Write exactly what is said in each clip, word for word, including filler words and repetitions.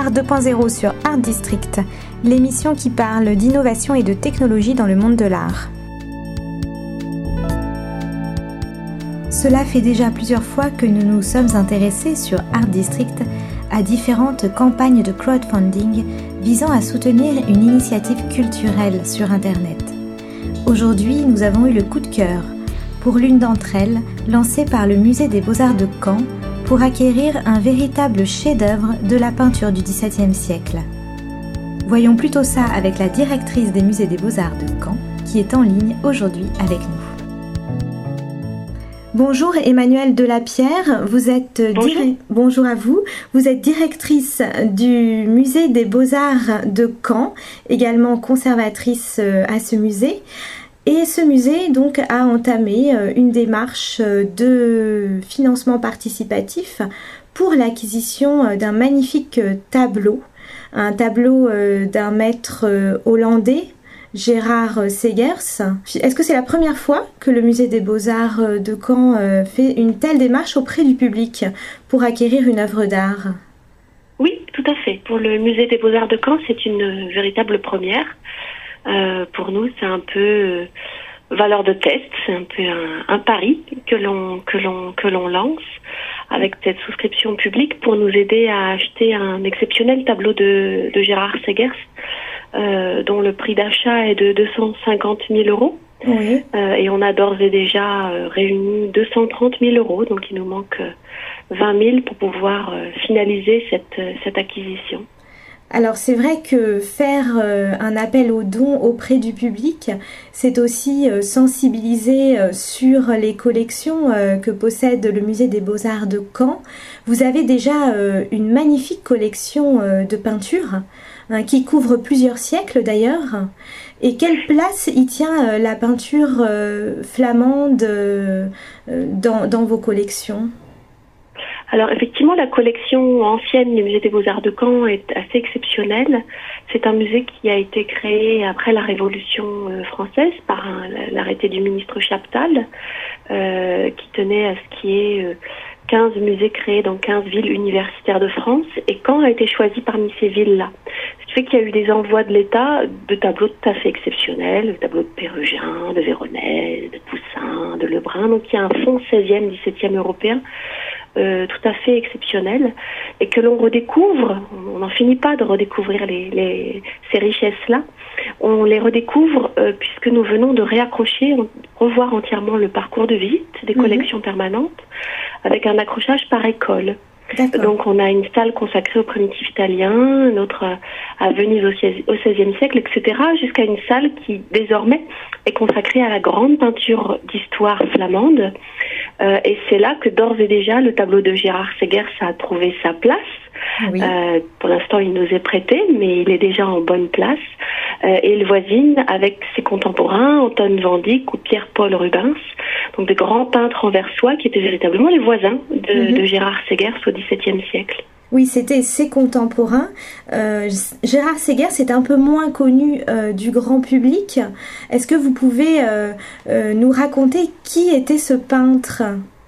Art deux point zéro sur Art District, l'émission qui parle d'innovation et de technologie dans le monde de l'art. Cela fait déjà plusieurs fois que nous nous sommes intéressés sur Art District à différentes campagnes de crowdfunding visant à soutenir une initiative culturelle sur Internet. Aujourd'hui, nous avons eu le coup de cœur pour l'une d'entre elles, lancée par le Musée des Beaux-Arts de Caen, pour acquérir un véritable chef-d'œuvre de la peinture du dix-septième siècle. Voyons plutôt ça avec la directrice des Musées des Beaux-Arts de Caen, qui est en ligne aujourd'hui avec nous. Bonjour Emmanuelle Delapierre, vous êtes Bonjour. Dir... Bonjour à vous. Vous êtes directrice du Musée des Beaux-Arts de Caen, également conservatrice à ce musée. Et ce musée donc a entamé une démarche de financement participatif pour l'acquisition d'un magnifique tableau, un tableau d'un maître hollandais, Gérard Segers. Est-ce que c'est la première fois que le Musée des Beaux-Arts de Caen fait une telle démarche auprès du public pour acquérir une œuvre d'art ? Oui, tout à fait. Pour le Musée des Beaux-Arts de Caen, c'est une véritable première. Euh, pour nous, c'est un peu euh, valeur de test, c'est un peu un, un pari que l'on que l'on que l'on lance avec cette souscription publique pour nous aider à acheter un exceptionnel tableau de, de Gérard Segers, euh, dont le prix d'achat est de deux cent cinquante mille euros. Oui. Euh, et on a d'ores et déjà euh, réuni deux cent trente mille euros, donc il nous manque euh, vingt mille pour pouvoir euh, finaliser cette euh, cette acquisition. Alors c'est vrai que faire euh, un appel aux dons auprès du public, c'est aussi euh, sensibiliser euh, sur les collections euh, que possède le Musée des Beaux-Arts de Caen. Vous avez déjà euh, une magnifique collection euh, de peintures hein, qui couvre plusieurs siècles d'ailleurs. Et quelle place y tient euh, la peinture euh, flamande euh, dans, dans vos collections ? Alors effectivement, la collection ancienne du Musée des Beaux-Arts de Caen est assez exceptionnelle. C'est un musée qui a été créé après la Révolution euh, française par un, l'arrêté du ministre Chaptal, euh, qui tenait à ce qu'il y ait euh, quinze musées créés dans quinze villes universitaires de France. Et Caen a été choisi parmi ces villes-là. Ce qui fait qu'il y a eu des envois de l'État de tableaux tout à fait exceptionnels, de tableaux de Pérugin, de Véronèse, de Poussin, de Lebrun. Donc il y a un fonds seizième, dix-septième européen Euh, tout à fait exceptionnel et que l'on redécouvre, on n'en finit pas de redécouvrir les, les, ces richesses-là, on les redécouvre euh, puisque nous venons de réaccrocher, revoir entièrement le parcours de visite des mmh. collections permanentes avec un accrochage par école. D'accord. Donc on a une salle consacrée au primitif italien, une autre à Venise au seizième siècle, et cetera, jusqu'à une salle qui désormais est consacrée à la grande peinture d'histoire flamande. Euh, et c'est là que d'ores et déjà le tableau de Gérard Segers a trouvé sa place. Oui. Euh, pour l'instant, il nous est prêté, mais il est déjà en bonne place. Euh, et il voisine avec ses contemporains, Anton van Dyck ou Pierre-Paul Rubens, donc des grands peintres anversois qui étaient véritablement les voisins de, mm-hmm. de Gérard Segers au dix-septième siècle. Oui, c'était ses contemporains. Euh, Gérard Segers est un peu moins connu euh, du grand public. Est-ce que vous pouvez euh, euh, nous raconter qui était ce peintre ?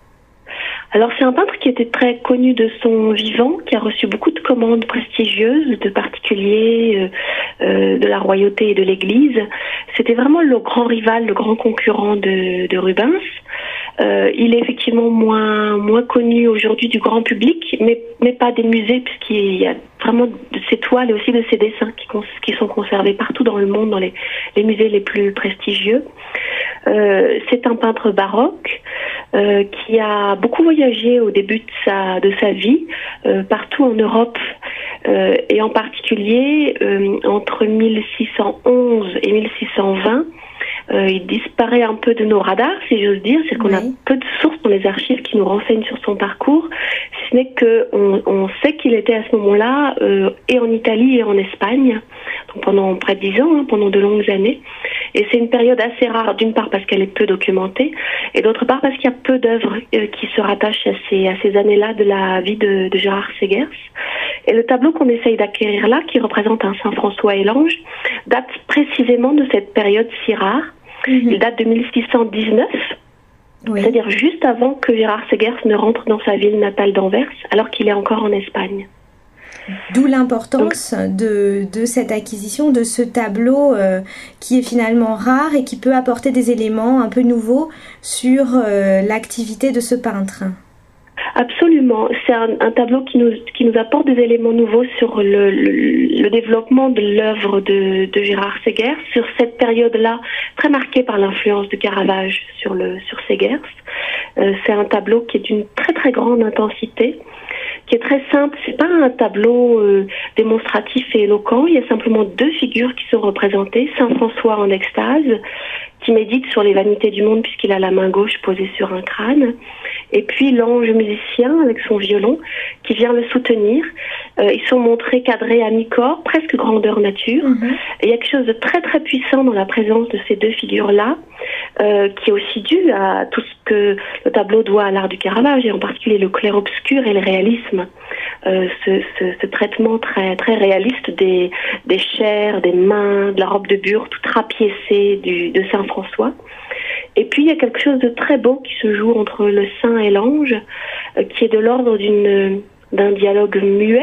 Alors c'est un peintre qui était très connu de son vivant, qui a reçu beaucoup de commandes prestigieuses de particuliers, euh, euh, de la royauté et de l'Église. C'était vraiment le grand rival, le grand concurrent de, de Rubens. Euh, il est effectivement moins moins connu aujourd'hui du grand public, mais mais pas des musées, puisqu'il y a vraiment de ses toiles et aussi de ses dessins qui, qui sont conservés partout dans le monde, dans les, les musées les plus prestigieux. Euh, c'est un peintre baroque euh, qui a beaucoup voyagé au début de sa de sa vie euh, partout en Europe euh, et en particulier euh, entre mille six cent onze et mille six cent vingt. Euh, il disparaît un peu de nos radars, si j'ose dire, c'est qu'on oui. a peu de sources dans les archives qui nous renseignent sur son parcours, si ce n'est qu'on on sait qu'il était à ce moment-là euh, et en Italie et en Espagne, donc pendant près de dix ans, hein, pendant de longues années. Et c'est une période assez rare, d'une part parce qu'elle est peu documentée, et d'autre part parce qu'il y a peu d'œuvres euh, qui se rattachent à ces, à ces années-là de la vie de, de Gérard Segers. Et le tableau qu'on essaye d'acquérir là, qui représente un Saint-François et l'Ange, date précisément de cette période si rare. Mmh. Il date de mille six cent dix-neuf, oui. C'est-à-dire juste avant que Gérard Segers ne rentre dans sa ville natale d'Anvers, alors qu'il est encore en Espagne. D'où l'importance de, de cette acquisition, de ce tableau euh, qui est finalement rare et qui peut apporter des éléments un peu nouveaux sur euh, l'activité de ce peintre. Absolument. C'est un, un tableau qui nous, qui nous apporte des éléments nouveaux sur le, le, le développement de l'œuvre de, de Gérard Segers, sur cette période-là, très marquée par l'influence de Caravage sur, le, sur Segers. Euh, c'est un tableau qui est d'une très très grande intensité, qui est très simple. C'est pas un tableau euh, démonstratif et éloquent. Il y a simplement deux figures qui sont représentées. Saint François en extase, qui médite sur les vanités du monde puisqu'il a la main gauche posée sur un crâne. Et puis l'ange musicien avec son violon qui vient le soutenir. Euh, ils sont montrés cadrés à mi-corps, presque grandeur nature. Mm-hmm. Et il y a quelque chose de très très puissant dans la présence de ces deux figures-là, euh, qui est aussi dû à tout ce que le tableau doit à l'art du Caravage, et en particulier le clair-obscur et le réalisme. Euh, ce, ce, ce traitement très très réaliste des, des chairs, des mains, de la robe de bure toute rapiécée du, de Saint François. Et puis il y a quelque chose de très beau qui se joue entre le saint et l'ange, euh, qui est de l'ordre d'une, d'un dialogue muet,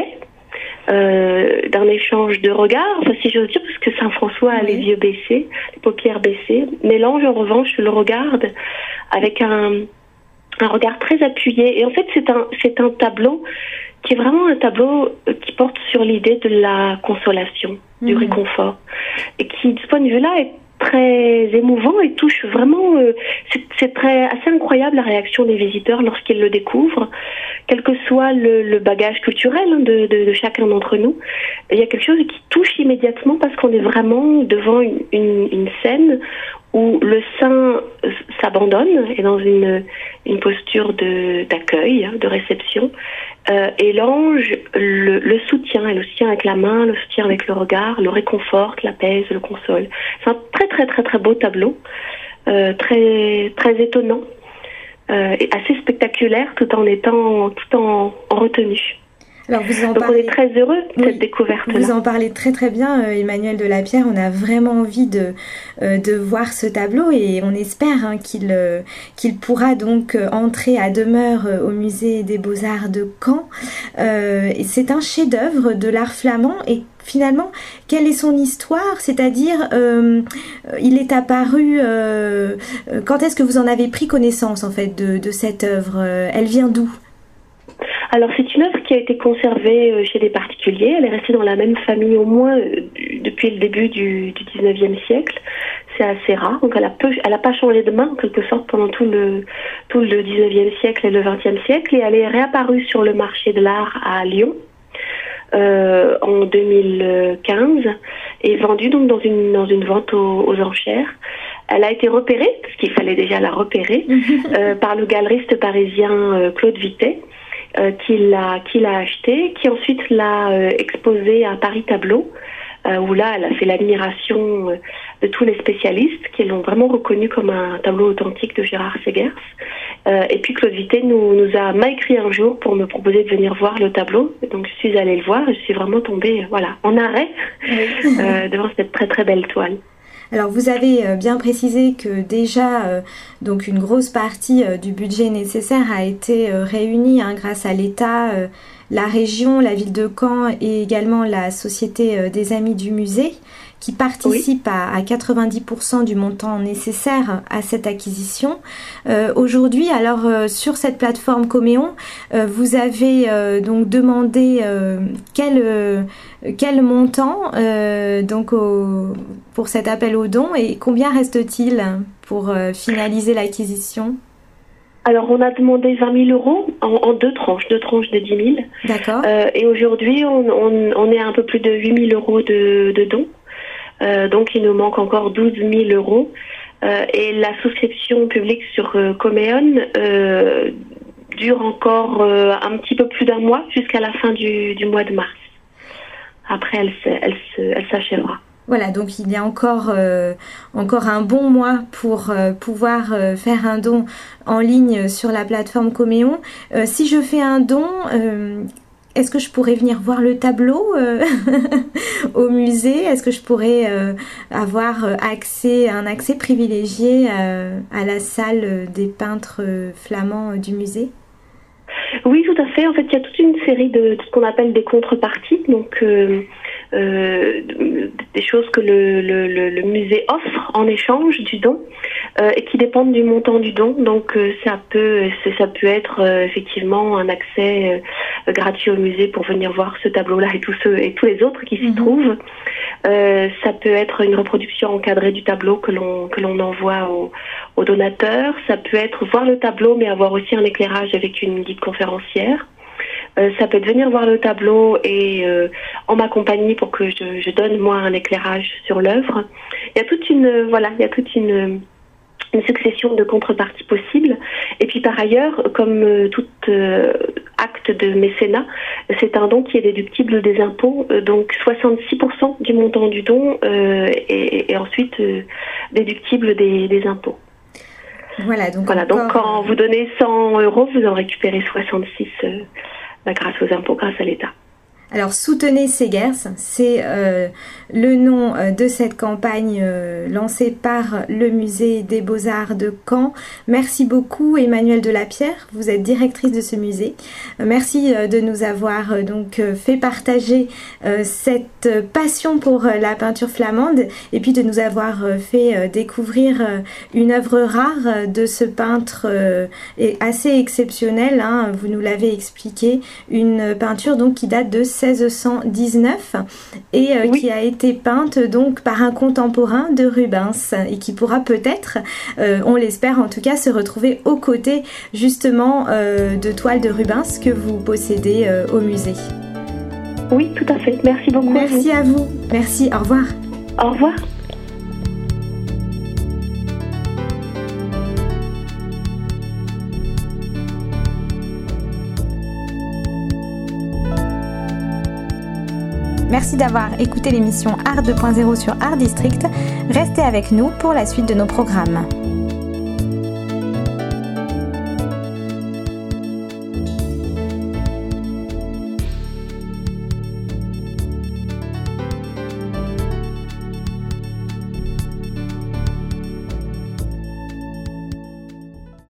euh, d'un échange de regards, enfin, si j'ose dire, parce que Saint François a oui. les yeux baissés, les paupières baissées, mais l'ange en revanche le regarde avec un, un regard très appuyé. Et en fait c'est un, c'est un tableau qui est vraiment un tableau qui porte sur l'idée de la consolation, mmh. du réconfort, et qui de ce point de vue-là est très émouvant et touche vraiment, euh, c'est, c'est très assez incroyable la réaction des visiteurs lorsqu'ils le découvrent, quel que soit le, le bagage culturel hein, de, de, de chacun d'entre nous. Il y a quelque chose qui touche immédiatement parce qu'on est vraiment devant une, une, une scène où le saint s'abandonne, est dans une, une posture de, d'accueil, hein, de réception, euh, et l'ange le, le soutient, et le soutient avec la main, le soutient avec le regard, le réconforte, l'apaise, le console. C'est un très très très très beau tableau, euh, très très étonnant, euh, et assez spectaculaire tout en étant tout en, en retenue. Alors vous en Donc parlez... on est très heureux de oui, cette découverte-là. Vous en parlez très très bien, euh, Emmanuel Delapierre. On a vraiment envie de euh, de voir ce tableau et on espère hein, qu'il euh, qu'il pourra donc euh, entrer à demeure euh, au musée des Beaux-Arts de Caen. Euh, et c'est un chef-d'œuvre de l'art flamand et finalement, quelle est son histoire ? C'est-à-dire, euh, il est apparu. Euh, quand est-ce que vous en avez pris connaissance en fait de de cette œuvre ? Elle vient d'où ? Alors c'est une œuvre qui a été conservée chez des particuliers. Elle est restée dans la même famille au moins depuis le début du, du dix-neuvième siècle. C'est assez rare. Donc elle a peu, elle a pas changé de main en quelque sorte pendant tout le tout le dix-neuvième siècle et le vingtième siècle. Et elle est réapparue sur le marché de l'art à Lyon euh, en deux mille quinze et vendue donc dans une dans une vente aux, aux enchères. Elle a été repérée, parce qu'il fallait déjà la repérer, euh, par le galeriste parisien euh, Claude Vitet. Euh, qui l'a qui l'a acheté, qui ensuite l'a euh, exposé à Paris Tableau, euh, où là elle a fait l'admiration euh, de tous les spécialistes qui l'ont vraiment reconnu comme un tableau authentique de Gérard Segers. Euh, et puis Claude Vitet nous nous a m'a écrit un jour pour me proposer de venir voir le tableau. Donc je suis allée le voir et je suis vraiment tombée voilà en arrêt euh, devant cette très très belle toile. Alors vous avez bien précisé que déjà euh, donc une grosse partie euh, du budget nécessaire a été euh, réunie hein, grâce à l'État, euh, la région, la ville de Caen et également la Société euh, des Amis du Musée qui participent oui. à, à quatre-vingt-dix pour cent du montant nécessaire à cette acquisition. Euh, aujourd'hui, alors euh, sur cette plateforme Coméon, euh, vous avez euh, donc demandé euh, quel, euh, quel montant euh, donc au, pour cet appel aux dons et combien reste-t-il pour euh, finaliser l'acquisition ? Alors, on a demandé vingt mille euros en, en deux tranches, deux tranches de dix mille. D'accord. Euh, et aujourd'hui, on, on, on est à un peu plus de huit mille euros de, de dons. Euh, donc il nous manque encore douze mille euros euh, et la souscription publique sur euh, Coméon euh, dure encore euh, un petit peu plus d'un mois jusqu'à la fin du, du mois de mars. Après elle, se, elle, se, elle s'achèvera. Voilà, donc il y a encore, euh, encore un bon mois pour euh, pouvoir euh, faire un don en ligne sur la plateforme Coméon. Euh, si je fais un don, euh, est-ce que je pourrais venir voir le tableau euh, au musée ? Est-ce que je pourrais euh, avoir accès, un accès privilégié euh, à la salle des peintres flamands du musée ? Oui, tout à fait. En fait, il y a toute une série de, de ce qu'on appelle des contreparties, donc euh, euh, des choses que le, le, le, le musée offre en échange du don euh, et qui dépendent du montant du don. Donc, euh, ça peut, ça peut être euh, effectivement un accès euh, gratuit au musée pour venir voir ce tableau-là et tous ceux et tous les autres qui s'y mmh. trouvent. Euh, ça peut être une reproduction encadrée du tableau que l'on que l'on envoie aux, aux donateurs. Ça peut être voir le tableau mais avoir aussi un éclairage avec une guide conférencière. Euh, ça peut être venir voir le tableau et euh, en ma compagnie pour que je, je donne moi un éclairage sur l'œuvre. Il y a toute une voilà, il y a toute une une succession de contreparties possibles. Et puis par ailleurs, comme euh, tout euh, acte de mécénat, c'est un don qui est déductible des impôts. Euh, donc soixante-six pour cent du montant du don euh, est, est ensuite euh, déductible des, des impôts. Voilà, donc, voilà, encore... donc quand vous donnez cent euros, vous en récupérez soixante-six euh, bah, grâce aux impôts, grâce à l'État. Alors, Soutenez Segers, c'est euh, le nom euh, de cette campagne euh, lancée par le Musée des Beaux-Arts de Caen. Merci beaucoup, Emmanuelle Delapierre. Vous êtes directrice de ce musée. Euh, merci euh, de nous avoir euh, donc euh, fait partager euh, cette passion pour euh, la peinture flamande et puis de nous avoir euh, fait euh, découvrir euh, une œuvre rare euh, de ce peintre euh, et assez exceptionnel. Hein, vous nous l'avez expliqué, une peinture donc qui date de seize cent dix-neuf et euh, oui. qui a été peinte donc par un contemporain de Rubens et qui pourra peut-être, euh, on l'espère en tout cas, se retrouver aux côtés justement euh, de toiles de Rubens que vous possédez euh, au musée. Oui, tout à fait. Merci beaucoup. Merci à vous. à vous. Merci. Au revoir. Au revoir. Merci d'avoir écouté l'émission Art deux point zéro sur Art District. Restez avec nous pour la suite de nos programmes.